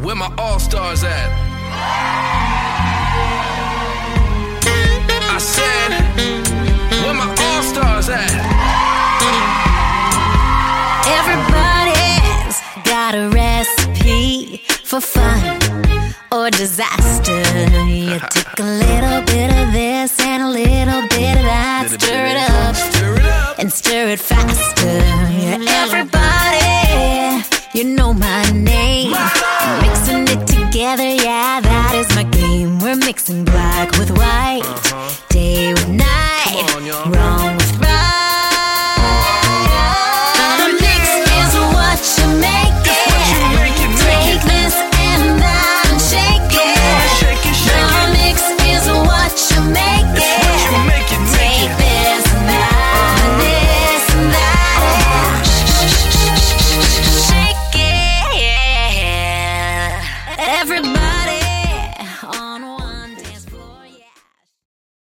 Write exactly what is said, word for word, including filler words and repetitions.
Where my all-stars at? I said, where my all-stars at? Everybody's got a recipe for fun or disaster. You take a little bit of this and a little bit of that, stir it up, Stir it up. and stir it faster. Yeah, everybody, you know my name. Mixing it together, yeah, that is my game. We're mixing black with white, day with night, Come on, y'all. wrong with right. The mix is what you make it. you make it, make Take it. this and that and shake Come it. on, shake it, shake The it. mix is what you make It's it. what you make it, make Take it. this and that and this and that. Shake it. Everybody.